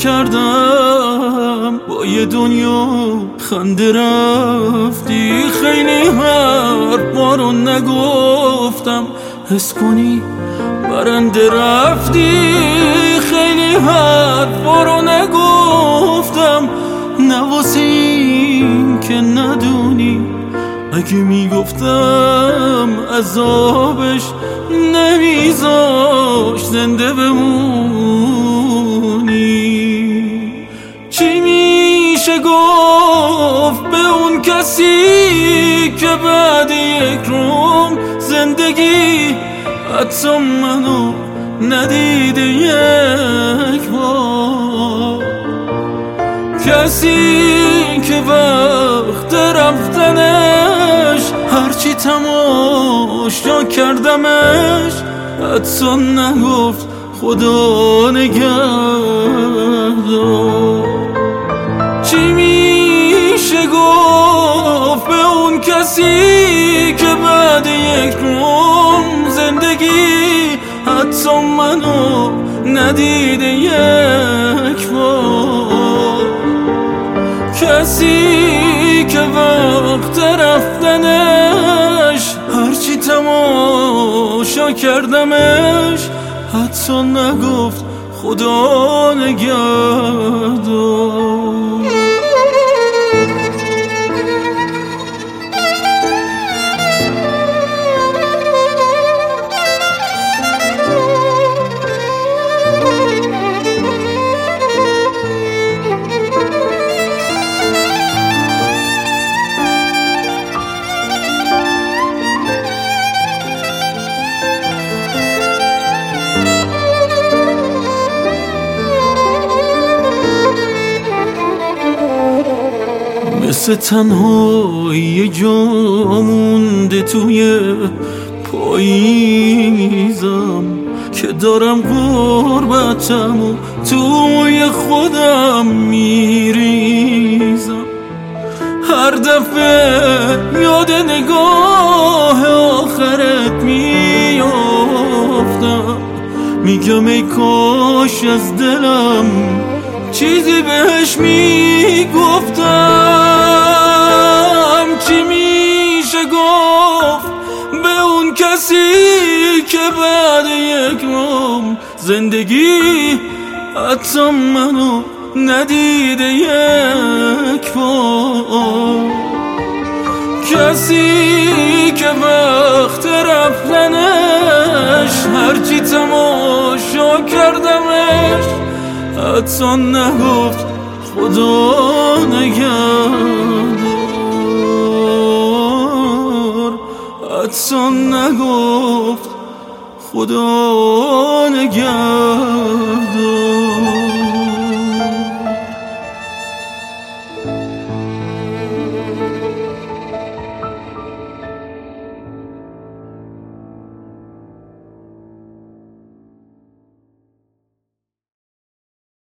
کردم با یه دنیا خنده رفتی. خیلی حرفا رو نگفتم حس کنی برنده رفتی. خیلی حرفا رو نگفتم نواسه این که ندونی اگه میگفتم عذابش نمیذاش زنده بمونی. چی میشه گفت به اون کسی که بعد یک روم زندگی حتی منو ندیده یک بار؟ کسی که وقت رفتنش هرچی تماشا کردمش حتی نگفت خدا نگهدار. چی میشه گفت به اون کسی که بعد یک روم زندگی حتی منو ندیده یک بار؟ کسی که وقت رفتنش هرچی تماشا کردمش حتی نگفت خدا نگهدار. مثل تنهایی جا مونده توی پاییزم که دارم غربتم و توی خودم میریزم. هر دفعه یاد نگاه آخرت میافتم میگم ای کاش از دلم چیزی بهش میگفتم. چی میشه گفت به اون کسی که بعد یک روم زندگی حتی منو ندیده یک بار؟ کسی که وقت رفتنش هرچی تماشا کردمش حتی نگفت خدا نگهدار. حتی نگفت خدا نگهدار.